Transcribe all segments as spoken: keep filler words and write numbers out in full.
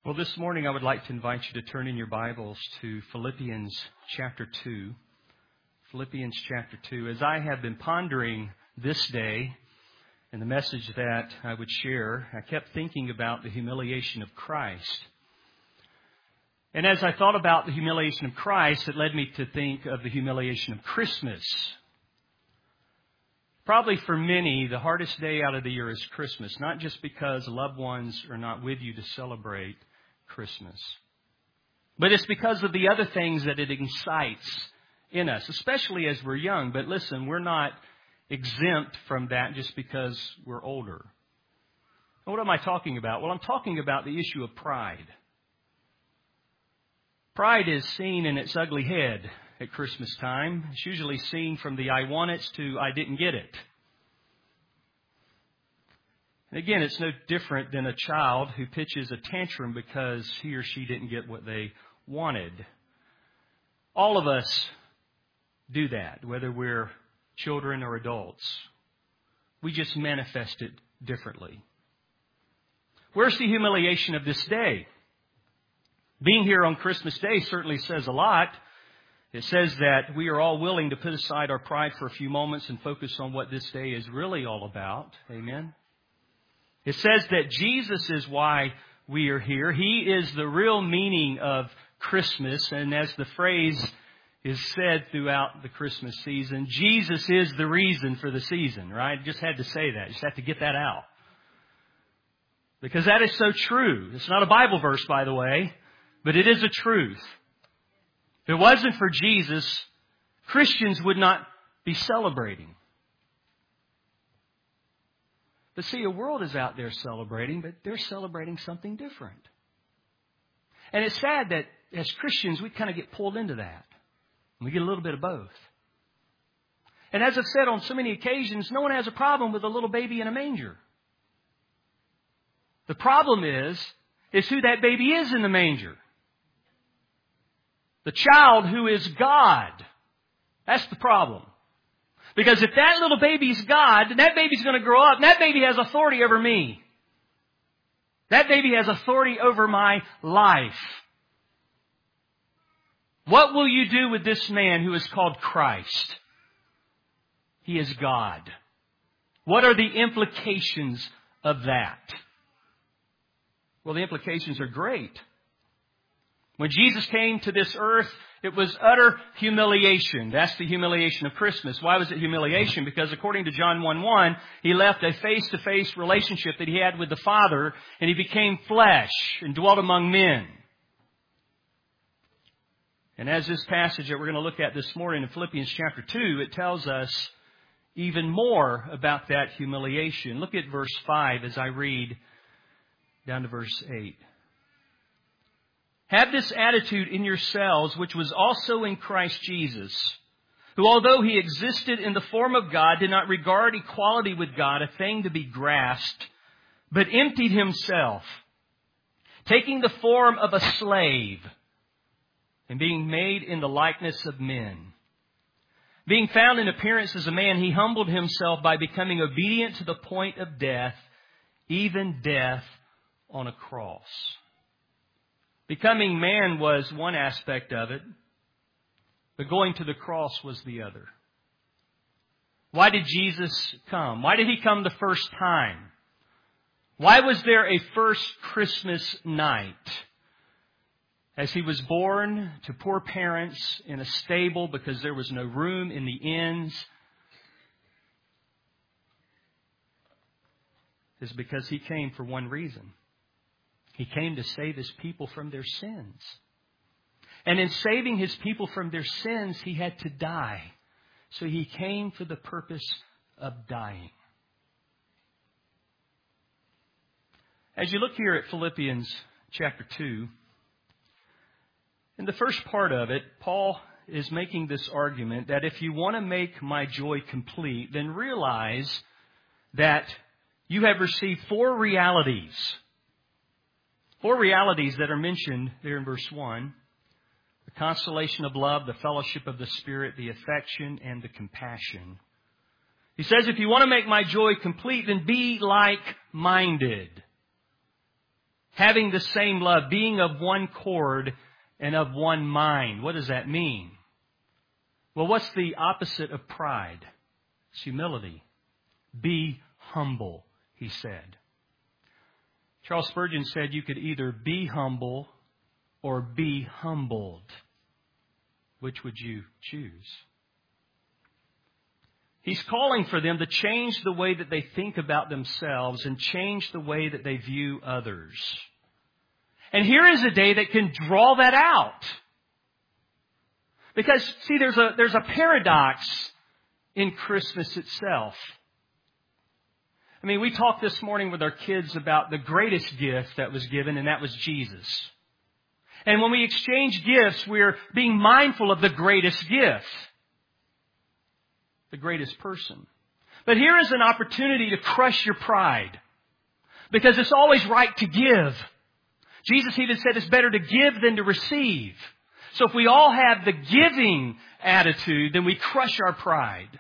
Well, this morning I would like to invite you to turn in your Bibles to Philippians chapter two. Philippians chapter two. As I have been pondering this day and the message that I would share, I kept thinking about the humiliation of Christ. And as I thought about the humiliation of Christ, it led me to think of the humiliation of Christmas. Probably for many, the hardest day out of the year is Christmas, not just because loved ones are not with you to celebrate Christmas, but it's because of the other things that it incites in us, especially as we're young. But listen, we're not exempt from that just because we're older. And what am I talking about? Well, I'm talking about the issue of pride. Pride is seen in its ugly head at Christmas time. It's usually seen from the I want it to I didn't get it. And again, it's no different than a child who pitches a tantrum because he or she didn't get what they wanted. All of us do that, whether we're children or adults. We just manifest it differently. Where's the humiliation of this day? Being here on Christmas Day certainly says a lot. It says that we are all willing to put aside our pride for a few moments and focus on what this day is really all about. Amen. It says that Jesus is why we are here. He is the real meaning of Christmas. And as the phrase is said throughout the Christmas season, Jesus is the reason for the season, right? Just had to say that. Just have to get that out. Because that is so true. It's not a Bible verse, by the way, but it is a truth. If it wasn't for Jesus, Christians would not be celebrating. But see, a world is out there celebrating, but they're celebrating something different. And it's sad that as Christians, we kind of get pulled into that. And we get a little bit of both. And as I've said on so many occasions, no one has a problem with a little baby in a manger. The problem is, is who that baby is in the manger. The child who is God. That's the problem. Because if that little baby's God, then that baby's going to grow up, and that baby has authority over me. That baby has authority over my life. What will you do with this man who is called Christ? He is God. What are the implications of that? Well, the implications are great. When Jesus came to this earth, it was utter humiliation. That's the humiliation of Christmas. Why was it humiliation? Because according to John one one, He left a face-to-face relationship that He had with the Father, and He became flesh and dwelt among men. And as this passage that we're going to look at this morning in Philippians chapter two, it tells us even more about that humiliation. Look at verse five as I read down to verse eight. Have this attitude in yourselves, which was also in Christ Jesus, who although He existed in the form of God, did not regard equality with God a thing to be grasped, but emptied Himself, taking the form of a slave and being made in the likeness of men. Being found in appearance as a man, He humbled Himself by becoming obedient to the point of death, even death on a cross. Becoming man was one aspect of it, but going to the cross was the other. Why did Jesus come? Why did He come the first time? Why was there a first Christmas night? As He was born to poor parents in a stable because there was no room in the inns, is because He came for one reason. He came to save His people from their sins. And in saving His people from their sins, He had to die. So He came for the purpose of dying. As you look here at Philippians chapter two, in the first part of it, Paul is making this argument that if you want to make my joy complete, then realize that you have received four realities. Four realities that are mentioned there in verse one. The consolation of love, the fellowship of the Spirit, the affection, and the compassion. He says, if you want to make my joy complete, then be like-minded. Having the same love, being of one accord and of one mind. What does that mean? Well, what's the opposite of pride? It's humility. Be humble, he said. Charles Spurgeon said you could either be humble or be humbled. Which would you choose? He's calling for them to change the way that they think about themselves and change the way that they view others. And here is a day that can draw that out. Because, see, there's a, there's a paradox in Christmas itself. I mean, we talked this morning with our kids about the greatest gift that was given, and that was Jesus. And when we exchange gifts, we're being mindful of the greatest gift. The greatest person. But here is an opportunity to crush your pride. Because it's always right to give. Jesus even said it's better to give than to receive. So if we all have the giving attitude, then we crush our pride.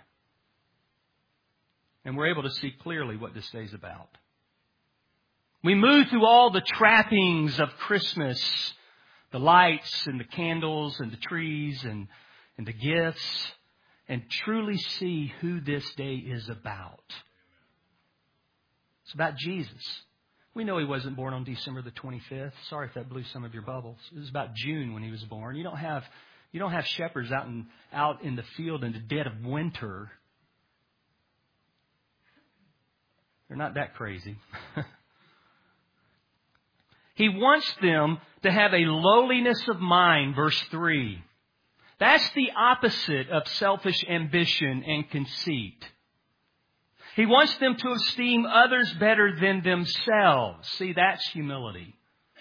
And we're able to see clearly what this day's about. We move through all the trappings of Christmas. The lights and the candles and the trees and, and the gifts. And truly see who this day is about. It's about Jesus. We know He wasn't born on December the twenty-fifth. Sorry if that blew some of your bubbles. It was about June when He was born. You don't have, you don't have shepherds out in, out in the field in the dead of winter. They're not that crazy. He wants them to have a lowliness of mind, verse three. That's the opposite of selfish ambition and conceit. He wants them to esteem others better than themselves. See, that's humility.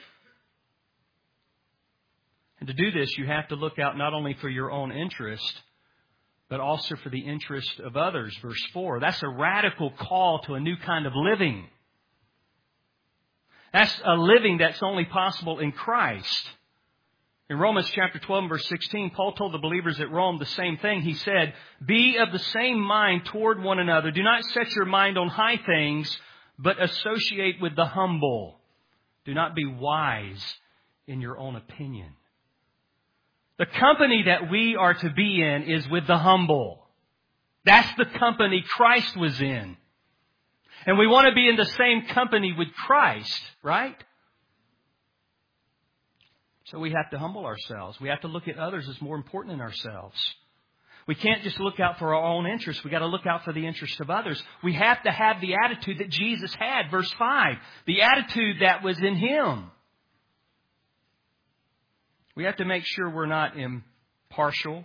And to do this, you have to look out not only for your own interest, but also for the interest of others. Verse four. That's a radical call to a new kind of living. That's a living that's only possible in Christ. In Romans chapter twelve, verse sixteen, Paul told the believers at Rome the same thing. He said, be of the same mind toward one another. Do not set your mind on high things, but associate with the humble. Do not be wise in your own opinion. The company that we are to be in is with the humble. That's the company Christ was in. And we want to be in the same company with Christ, right? So we have to humble ourselves. We have to look at others as more important than ourselves. We can't just look out for our own interests. We've got to look out for the interests of others. We have to have the attitude that Jesus had. Verse five. The attitude that was in Him. We have to make sure we're not impartial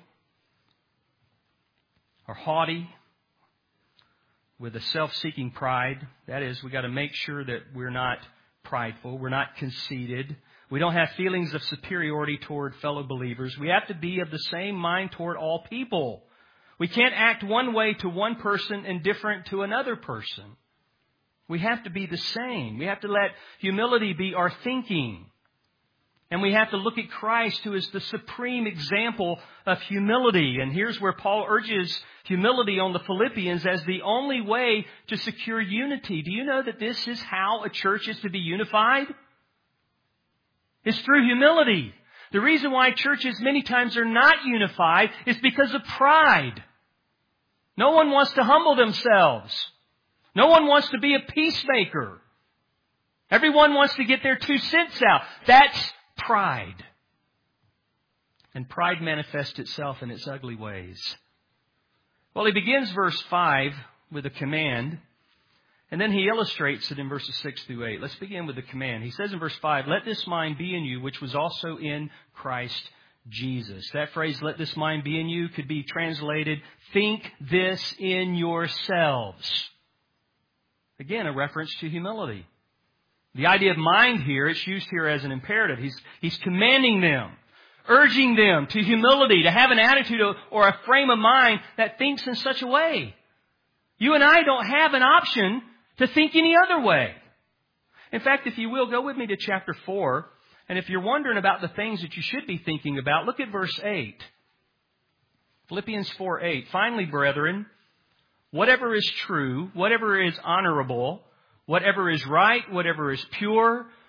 or haughty with a self-seeking pride. That is, we've got to make sure that we're not prideful. We're not conceited. We don't have feelings of superiority toward fellow believers. We have to be of the same mind toward all people. We can't act one way to one person and different to another person. We have to be the same. We have to let humility be our thinking. And we have to look at Christ, who is the supreme example of humility. And here's where Paul urges humility on the Philippians as the only way to secure unity. Do you know that this is how a church is to be unified? It's through humility. The reason why churches many times are not unified is because of pride. No one wants to humble themselves. No one wants to be a peacemaker. Everyone wants to get their two cents out. That's pride. And pride manifests itself in its ugly ways. Well, he begins verse five with a command. And then he illustrates it in verses six through eight. Let's begin with the command. He says in verse five, let this mind be in you, which was also in Christ Jesus. That phrase, let this mind be in you, could be translated, think this in yourselves. Again, a reference to humility. The idea of mind here, it's used here as an imperative. He's, he's commanding them, urging them to humility, to have an attitude or a frame of mind that thinks in such a way. You and I don't have an option to think any other way. In fact, if you will, go with me to chapter four. And if you're wondering about the things that you should be thinking about, look at verse eight. Philippians four eight. Finally, brethren, whatever is true, whatever is honorable, whatever is right, whatever is pure,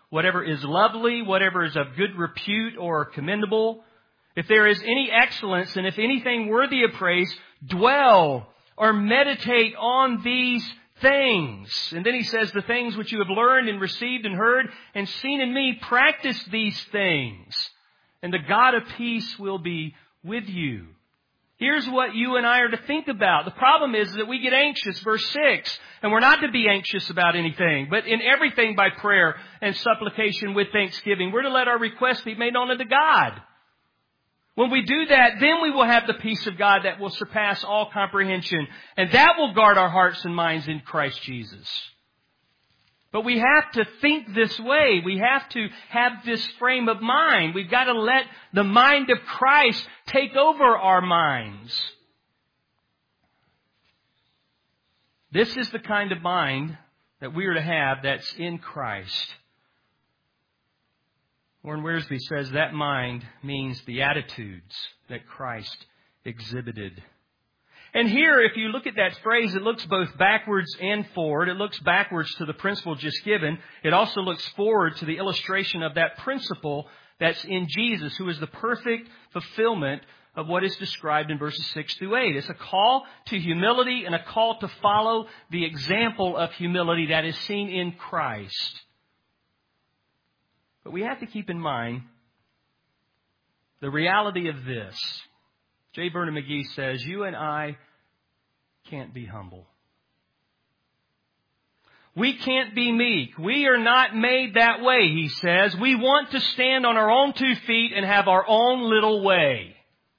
whatever is lovely, whatever is of good repute or commendable, if there is any excellence, and if anything worthy of praise, dwell or meditate on these things. And then he says, the things which you have learned and received and heard and seen in me, practice these things, and the God of peace will be with you. Here's what you and I are to think about. The problem is that we get anxious, verse six, and we're not to be anxious about anything, but in everything by prayer and supplication with thanksgiving. We're to let our requests be made known unto God. When we do that, then we will have the peace of God that will surpass all comprehension, and that will guard our hearts and minds in Christ Jesus. But we have to think this way. We have to have this frame of mind. We've got to let the mind of Christ take over our minds. This is the kind of mind that we are to have that's in Christ. Warren Wiersbe says that mind means the attitudes that Christ exhibited. And here, if you look at that phrase, it looks both backwards and forward. It looks backwards to the principle just given. It also looks forward to the illustration of that principle that's in Jesus, who is the perfect fulfillment of what is described in verses six through eight. It's a call to humility and a call to follow the example of humility that is seen in Christ. But we have to keep in mind the reality of this. J. Vernon McGee says, you and I can't be humble. We can't be meek. We are not made that way, he says. We want to stand on our own two feet and have our own little way.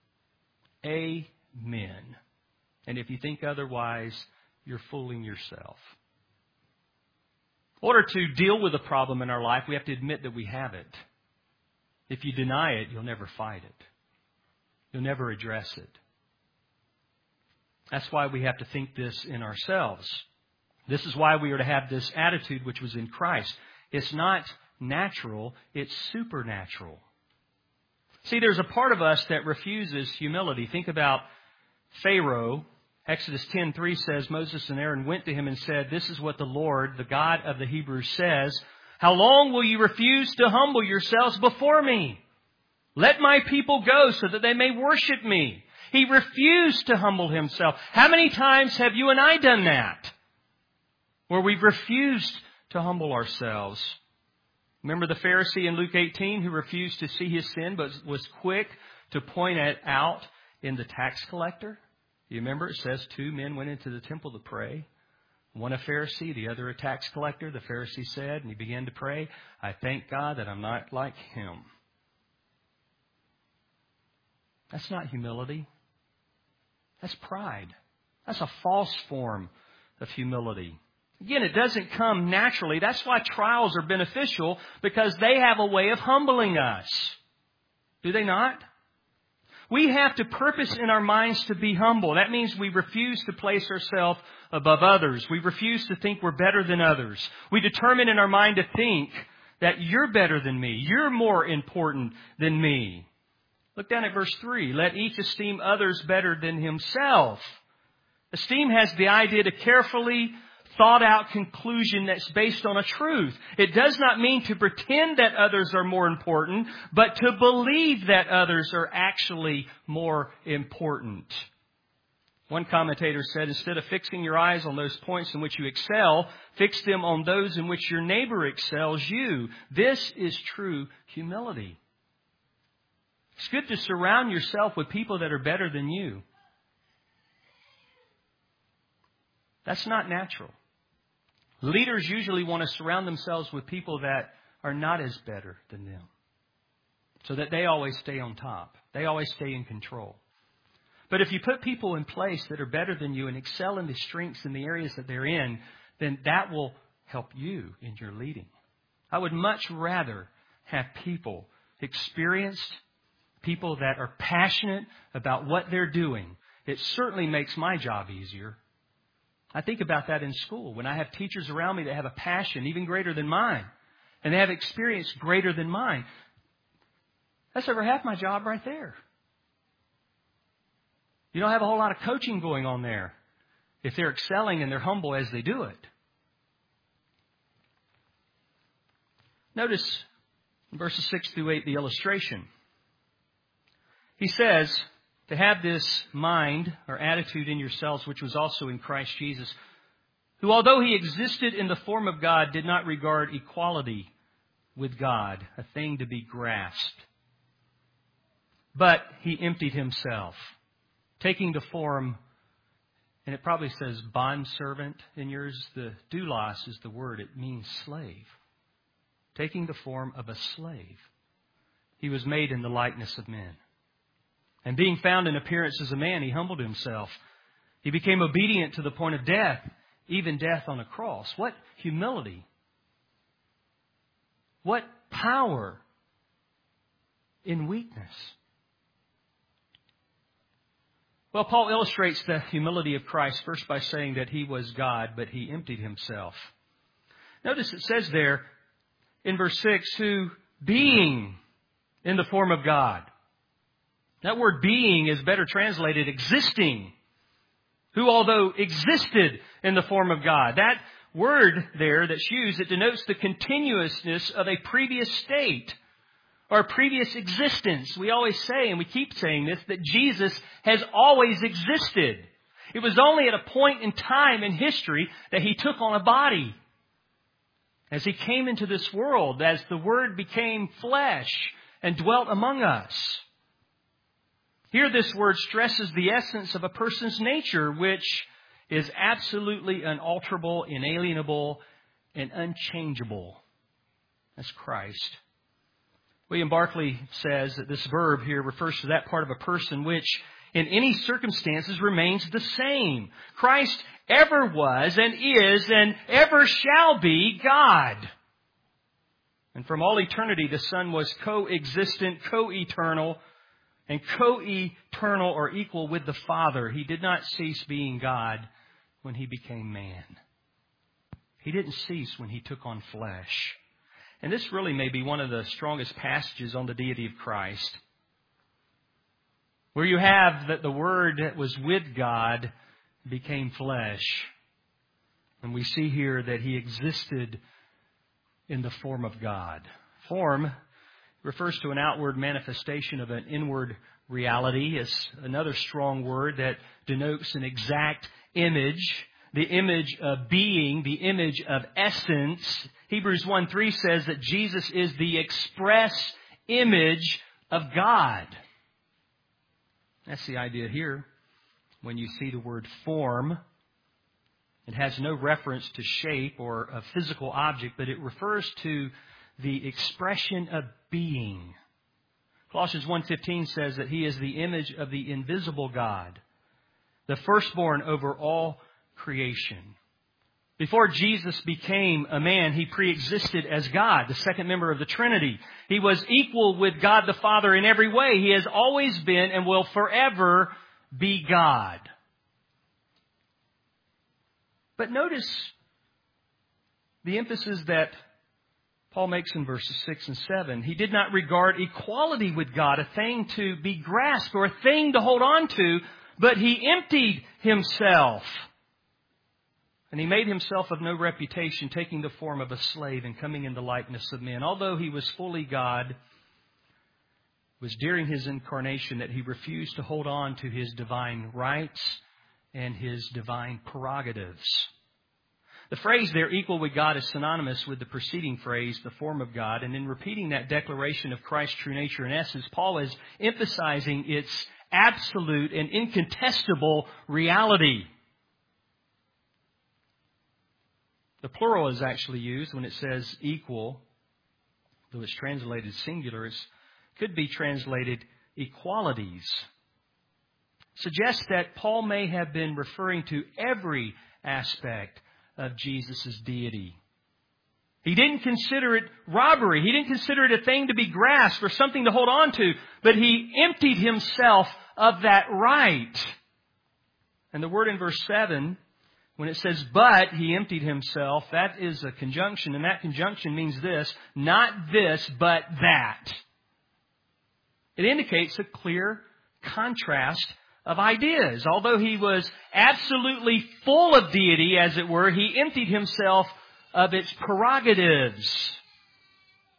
Amen. And if you think otherwise, you're fooling yourself. In order to deal with a problem in our life, we have to admit that we have it. If you deny it, you'll never fight it. You'll never address it. That's why we have to think this in ourselves. This is why we are to have this attitude which was in Christ. It's not natural, it's supernatural. See, there's a part of us that refuses humility. Think about Pharaoh. Exodus ten three says, Moses and Aaron went to him and said, this is what the Lord, the God of the Hebrews, says. How long will you refuse to humble yourselves before me? Let my people go so that they may worship me. He refused to humble himself. How many times have you and I done that? Where we've refused to humble ourselves. Remember the Pharisee in Luke eighteen who refused to see his sin but was quick to point it out in the tax collector? You remember it says two men went into the temple to pray. One a Pharisee, the other a tax collector. The Pharisee said, and he began to pray, I thank God that I'm not like him. That's not humility. That's pride. That's a false form of humility. Again, it doesn't come naturally. That's why trials are beneficial, because they have a way of humbling us. Do they not? We have to purpose in our minds to be humble. That means we refuse to place ourselves above others. We refuse to think we're better than others. We determine in our mind to think that you're better than me. You're more important than me. Look down at verse three. Let each esteem others better than himself. Esteem has the idea to carefully thought out conclusion that's based on a truth. It does not mean to pretend that others are more important, but to believe that others are actually more important. One commentator said, instead of fixing your eyes on those points in which you excel, fix them on those in which your neighbor excels you. This is true humility. It's good to surround yourself with people that are better than you. That's not natural. Leaders usually want to surround themselves with people that are not as better than them, so that they always stay on top. They always stay in control. But if you put people in place that are better than you and excel in the strengths in the areas that they're in, then that will help you in your leading. I would much rather have people experienced, people that are passionate about what they're doing. It certainly makes my job easier. I think about that in school. When I have teachers around me that have a passion even greater than mine, and they have experience greater than mine, that's over half my job right there. You don't have a whole lot of coaching going on there if they're excelling and they're humble as they do it. Notice in verses six through eight the illustration. He says, to have this mind or attitude in yourselves, which was also in Christ Jesus, who although he existed in the form of God, did not regard equality with God a thing to be grasped. But he emptied himself, taking the form, and it probably says bondservant in yours. The doulos is the word. It means slave. Taking the form of a slave. He was made in the likeness of men. And being found in appearance as a man, he humbled himself. He became obedient to the point of death, even death on a cross. What humility. What power in weakness. Well, Paul illustrates the humility of Christ first by saying that he was God, but he emptied himself. Notice it says there in verse six, who being in the form of God. That word being is better translated existing. Who although existed in the form of God. That word there that's used, it denotes the continuousness of a previous state or previous existence. We always say, and we keep saying this, that Jesus has always existed. It was only at a point in time in history that he took on a body. As he came into this world, as the Word became flesh and dwelt among us. Here this word stresses the essence of a person's nature, which is absolutely unalterable, inalienable, and unchangeable. That's Christ. William Barclay says that this verb here refers to that part of a person which in any circumstances remains the same. Christ ever was and is and ever shall be God. And from all eternity the Son was co-existent, co-eternal, and co-eternal or equal with the Father. He did not cease being God when he became man. He didn't cease when he took on flesh. And this really may be one of the strongest passages on the deity of Christ. Where you have that the Word that was with God became flesh. And we see here that he existed in the form of God. Form refers to an outward manifestation of an inward reality. It's another strong word that denotes an exact image. The image of being, the image of essence. Hebrews one three says that Jesus is the express image of God. That's the idea here. When you see the word form, it has no reference to shape or a physical object, but it refers to the expression of being. Colossians one fifteen says that he is the image of the invisible God, the firstborn over all creation. Before Jesus became a man, he pre-existed as God, the second member of the Trinity. He was equal with God the Father in every way. He has always been and will forever be God. But notice the emphasis that Paul makes in verses six and seven. He did not regard equality with God a thing to be grasped or a thing to hold on to, but he emptied himself. And he made himself of no reputation, taking the form of a slave and coming in the likeness of men. Although he was fully God, it was during his incarnation that he refused to hold on to his divine rights and his divine prerogatives. The phrase there, equal with God, is synonymous with the preceding phrase, the form of God. And in repeating that declaration of Christ's true nature and essence, Paul is emphasizing its absolute and incontestable reality. The plural is actually used when it says equal, though it's translated singular. It could be translated equalities. Suggests that Paul may have been referring to every aspect of Jesus' deity. He didn't consider it robbery. He didn't consider it a thing to be grasped or something to hold on to, but he emptied himself of that right. And the word in verse seven, when it says, but he emptied himself, that is a conjunction. And that conjunction means this, not this, but that. It indicates a clear contrast of ideas. Although he was absolutely full of deity, as it were, he emptied himself of its prerogatives.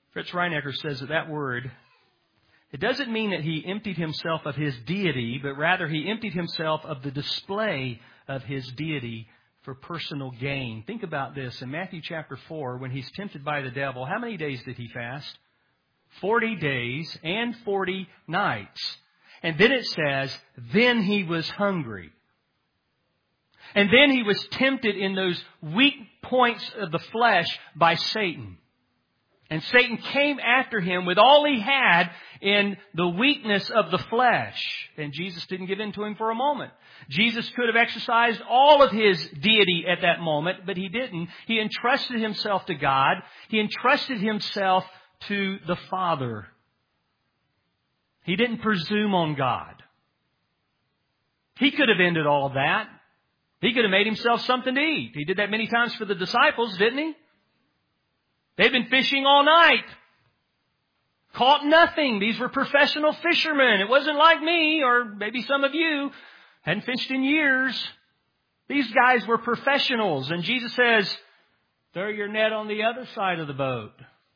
Fritz Reinecker says that that word, it doesn't mean that he emptied himself of his deity, but rather he emptied himself of the display of his deity for personal gain. Think about this. In Matthew chapter four, when he's tempted by the devil, how many days did he fast? Forty days and forty nights. And then it says, then he was hungry. And then he was tempted in those weak points of the flesh by Satan. And Satan came after him with all he had in the weakness of the flesh. And Jesus didn't give in to him for a moment. Jesus could have exercised all of his deity at that moment, but he didn't. He entrusted himself to God. He entrusted himself to the Father. He didn't presume on God. He could have ended all of that. He could have made himself something to eat. He did that many times for the disciples, didn't he? They'd been fishing all night. Caught nothing. These were professional fishermen. It wasn't like me, or maybe some of you, hadn't fished in years. These guys were professionals. And Jesus says, throw your net on the other side of the boat.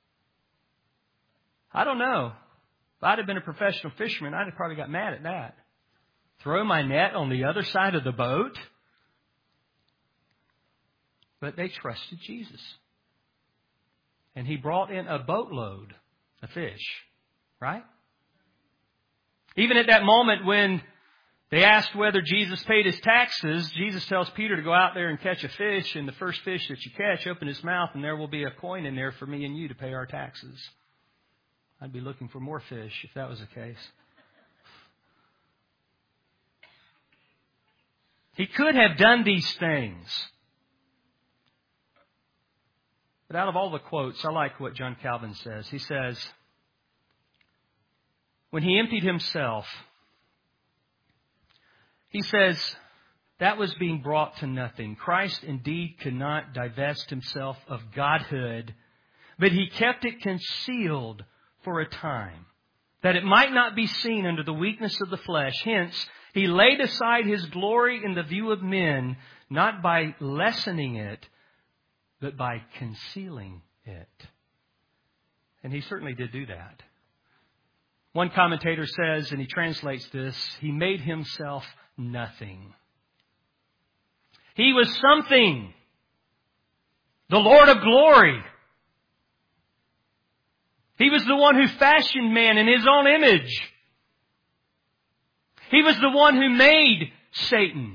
I don't know. If I'd have been a professional fisherman, I'd have probably got mad at that. Throw my net on the other side of the boat? But they trusted Jesus. And He brought in a boatload of fish. Right? Even at that moment when they asked whether Jesus paid his taxes, Jesus tells Peter to go out there and catch a fish. And the first fish that you catch, open his mouth and there will be a coin in there for me and you to pay our taxes. I'd be looking for more fish if that was the case. He could have done these things. But out of all the quotes, I like what John Calvin says. He says, when He emptied Himself, He says, that was being brought to nothing. Christ indeed could not divest Himself of Godhood, but He kept it concealed for a time, that it might not be seen under the weakness of the flesh. Hence, He laid aside His glory in the view of men, not by lessening it, but by concealing it. And He certainly did do that. One commentator says, and he translates this, He made Himself nothing. He was something. The Lord of glory. He was the one who fashioned man in His own image. He was the one who made Satan,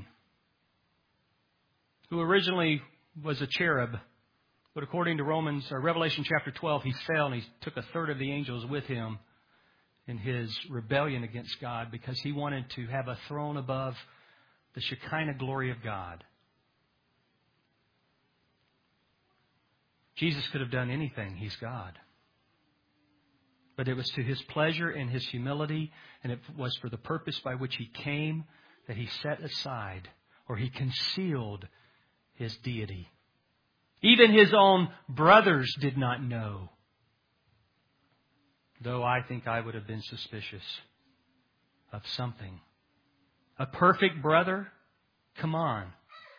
who originally was a cherub. But according to Romans or Revelation chapter twelve, he fell and he took a third of the angels with him in his rebellion against God because he wanted to have a throne above the Shekinah glory of God. Jesus could have done anything. He's God. But it was to His pleasure and His humility, and it was for the purpose by which He came, that He set aside or He concealed His deity. Even His own brothers did not know. Though I think I would have been suspicious of something. A perfect brother? Come on.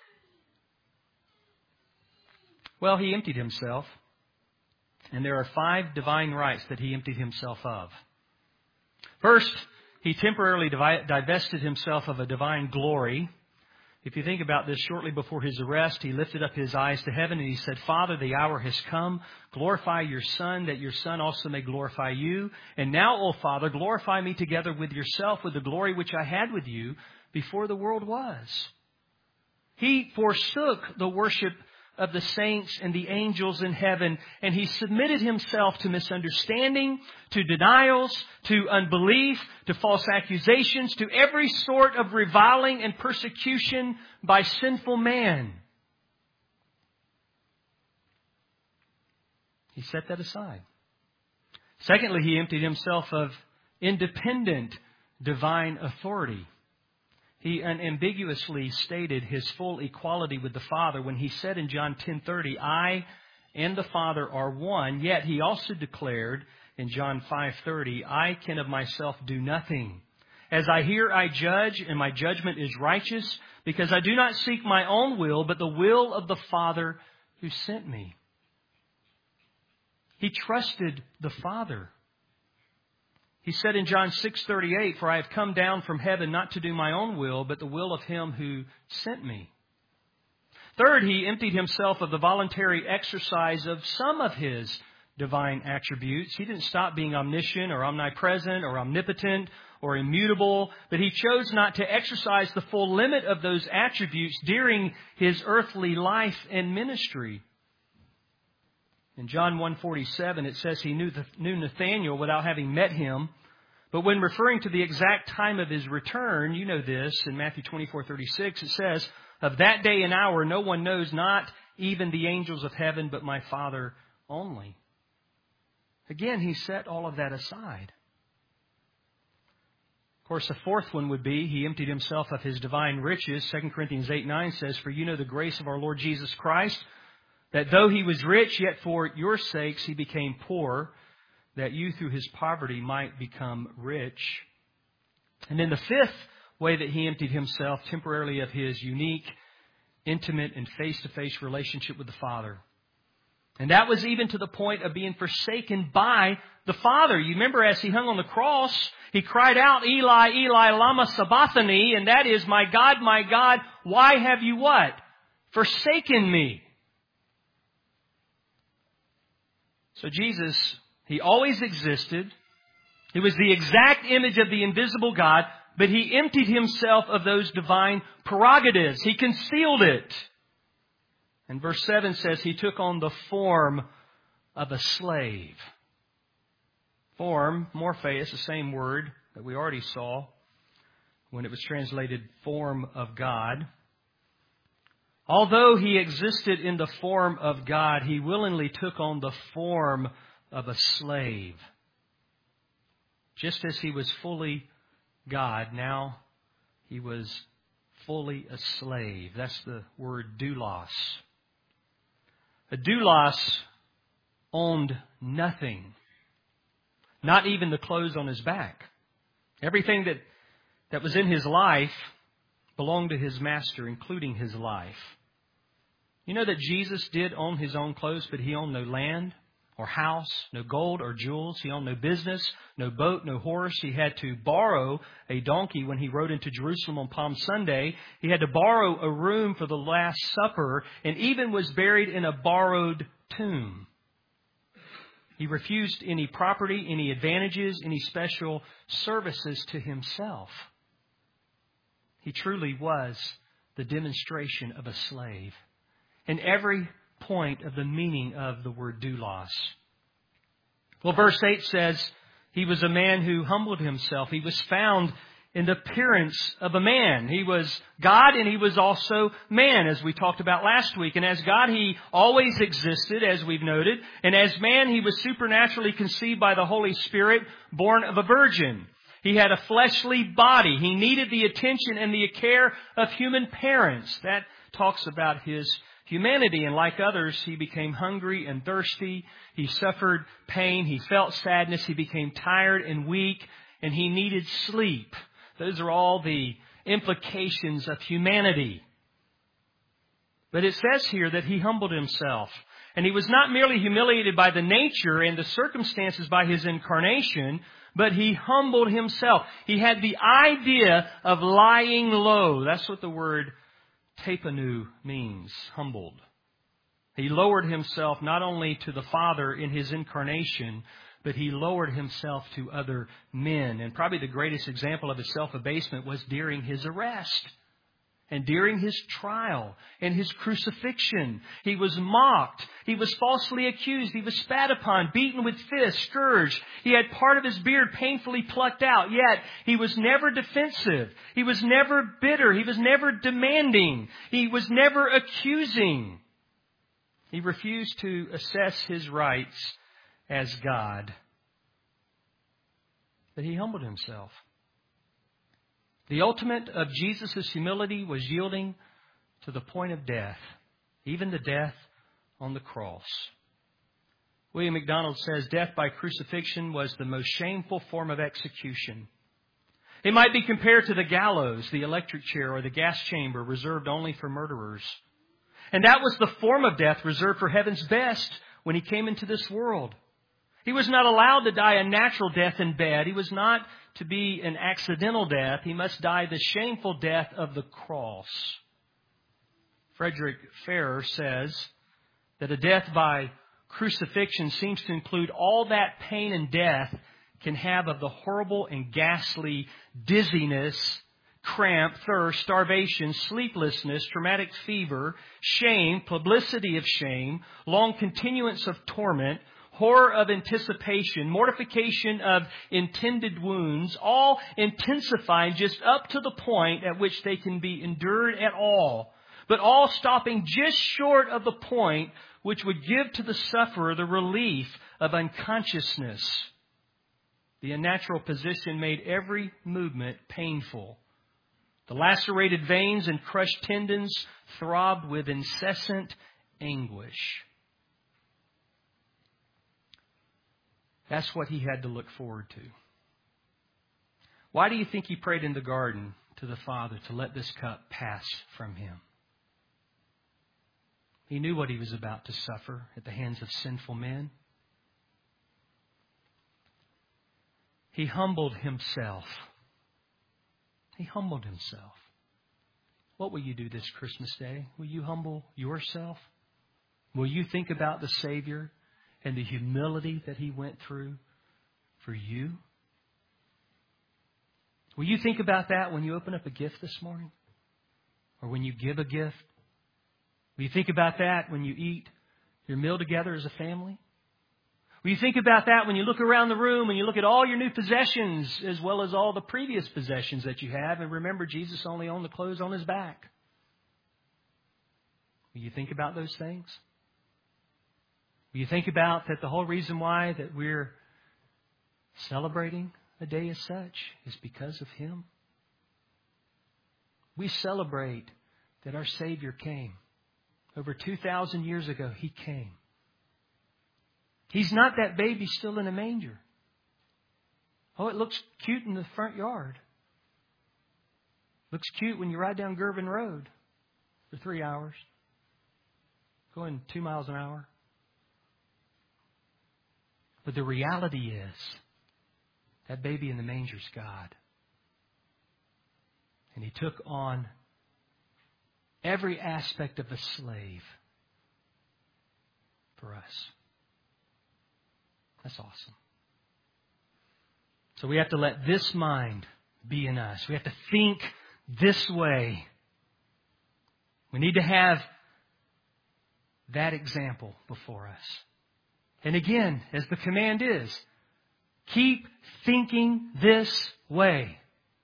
Well, He emptied Himself. And there are five divine rights that He emptied Himself of. First, He temporarily divested Himself of a divine glory. If you think about this, shortly before His arrest, He lifted up His eyes to heaven and He said, Father, the hour has come. Glorify Your Son, that Your Son also may glorify You. And now, O Father, glorify Me together with Yourself with the glory which I had with You before the world was. He forsook the worship of the saints and the angels in heaven, and He submitted Himself to misunderstanding, to denials, to unbelief, to false accusations, to every sort of reviling and persecution by sinful man. He set that aside. Secondly, He emptied Himself of independent divine authority. He unambiguously stated His full equality with the Father when He said in John ten thirty, I and the Father are one. Yet He also declared in John five thirty, I can of myself do nothing. As I hear, I judge, and my judgment is righteous, because I do not seek my own will, but the will of the Father who sent me. He trusted the Father. He said in John six thirty-eight, "For I have come down from heaven not to do my own will, but the will of Him who sent me." Third, He emptied Himself of the voluntary exercise of some of His divine attributes. He didn't stop being omniscient or omnipresent or omnipotent or immutable, but He chose not to exercise the full limit of those attributes during His earthly life and ministry. In John one forty-seven, it says He knew, the, knew Nathanael without having met him. But when referring to the exact time of His return, you know this, in Matthew twenty-four thirty-six, it says, "Of that day and hour no one knows, not even the angels of heaven, but my Father only." Again, He set all of that aside. Of course, the fourth one would be He emptied Himself of His divine riches. Second Corinthians eight nine says, "For you know the grace of our Lord Jesus Christ, that though He was rich, yet for your sakes He became poor, that you through His poverty might become rich." And then the fifth way that He emptied Himself temporarily of His unique, intimate, and face-to-face relationship with the Father. And that was even to the point of being forsaken by the Father. You remember as He hung on the cross, He cried out, "Eli, Eli, lama sabachthani," and that is, "My God, my God, why have you" what? "Forsaken me." So Jesus, He always existed. He was the exact image of the invisible God, but He emptied Himself of those divine prerogatives. He concealed it. And verse seven says He took on the form of a slave. Form, morphe, the same word that we already saw when it was translated form of God. Although He existed in the form of God, He willingly took on the form of a slave. Just as He was fully God, now He was fully a slave. That's the word doulos. A doulos owned nothing, not even the clothes on his back. Everything that, that was in his life belonged to his master, including his life. You know that Jesus did own His own clothes, but He owned no land or house, no gold or jewels. He owned no business, no boat, no horse. He had to borrow a donkey when He rode into Jerusalem on Palm Sunday. He had to borrow a room for the Last Supper, and even was buried in a borrowed tomb. He refused any property, any advantages, any special services to Himself. He truly was the demonstration of a slave in every point of the meaning of the word doulos. Well, verse eight says He was a man who humbled Himself. He was found in the appearance of a man. He was God and He was also man, as we talked about last week. And as God, He always existed, as we've noted. And as man, He was supernaturally conceived by the Holy Spirit, born of a virgin. He had a fleshly body. He needed the attention and the care of human parents. That talks about His humanity, and like others, He became hungry and thirsty. He suffered pain. He felt sadness. He became tired and weak, and He needed sleep. Those are all the implications of humanity. But it says here that He humbled Himself. And He was not merely humiliated by the nature and the circumstances by His incarnation, but He humbled Himself. He had the idea of lying low. That's what the word tapanu means, humbled. He lowered Himself not only to the Father in His incarnation, but He lowered Himself to other men. And probably the greatest example of His self-abasement was during His arrest and during His trial and His crucifixion. He was mocked. He was falsely accused. He was spat upon, beaten with fists, scourged. He had part of His beard painfully plucked out. Yet He was never defensive. He was never bitter. He was never demanding. He was never accusing. He refused to assess His rights as God. But He humbled Himself. The ultimate of Jesus' humility was yielding to the point of death, even the death on the cross. William MacDonald says death by crucifixion was the most shameful form of execution. It might be compared to the gallows, the electric chair, or the gas chamber reserved only for murderers. And that was the form of death reserved for heaven's best when He came into this world. He was not allowed to die a natural death in bed. He was not to be an accidental death. He must die the shameful death of the cross. Frederick Farrer says that a death by crucifixion seems to include all that pain and death can have of the horrible and ghastly dizziness, cramp, thirst, starvation, sleeplessness, traumatic fever, shame, publicity of shame, long continuance of torment, horror of anticipation, mortification of intended wounds, all intensifying just up to the point at which they can be endured at all, but all stopping just short of the point which would give to the sufferer the relief of unconsciousness. The unnatural position made every movement painful. The lacerated veins and crushed tendons throbbed with incessant anguish. That's what he had to look forward to. Why do you think he prayed in the garden to the Father to let this cup pass from him? He knew what he was about to suffer at the hands of sinful men. He humbled himself. He humbled himself. What will you do this Christmas Day? Will you humble yourself? Will you think about the Savior and the humility that He went through for you? Will you think about that when you open up a gift this morning? Or when you give a gift? Will you think about that when you eat your meal together as a family? Will you think about that when you look around the room and you look at all your new possessions as well as all the previous possessions that you have and remember Jesus only owned the clothes on His back? Will you think about those things? Will you think about that the whole reason why that we're celebrating a day as such is because of Him? We celebrate that our Savior came. Over two thousand years ago, He came. He's not that baby still in a manger. Oh, it looks cute in the front yard. Looks cute when you ride down Girvan Road for three hours. Going two miles an hour. But the reality is, that baby in the manger is God. And He took on every aspect of a slave for us. That's awesome. So we have to let this mind be in us. We have to think this way. We need to have that example before us. And again, as the command is, keep thinking this way.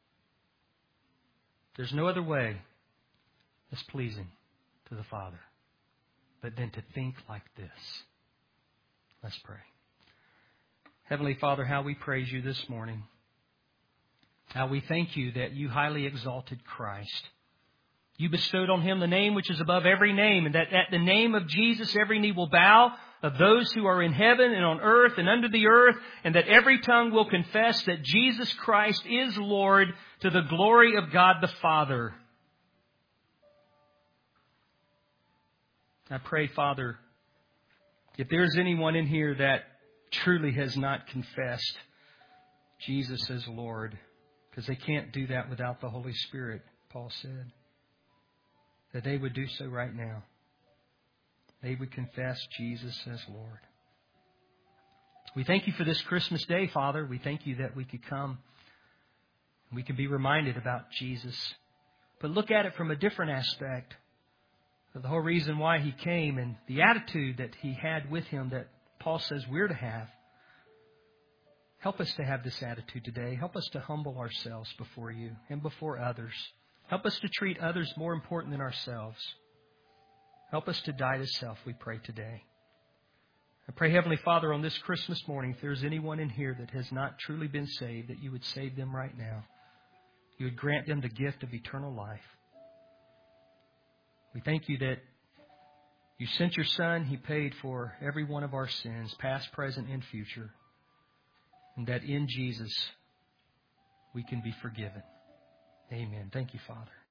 There's no other way that's pleasing to the Father but then to think like this. Let's pray. Heavenly Father, how we praise You this morning. How we thank You that You highly exalted Christ. You bestowed on Him the name which is above every name, and that at the name of Jesus every knee will bow, of those who are in heaven and on earth and under the earth, and that every tongue will confess that Jesus Christ is Lord, to the glory of God the Father. I pray, Father, if there's anyone in here that truly has not confessed Jesus as Lord, because they can't do that without the Holy Spirit, Paul said, that they would do so right now. They would confess Jesus as Lord. We thank You for this Christmas day, Father. We thank You that we could come and we can be reminded about Jesus. But look at it from a different aspect of the whole reason why He came and the attitude that He had with Him that Paul says we're to have. Help us to have this attitude today. Help us to humble ourselves before You and before others. Help us to treat others more important than ourselves. Help us to die to self, we pray today. I pray, Heavenly Father, on this Christmas morning, if there's anyone in here that has not truly been saved, that You would save them right now. You would grant them the gift of eternal life. We thank You that You sent Your Son. He paid for every one of our sins, past, present, and future. And that in Jesus we can be forgiven. Amen. Thank You, Father.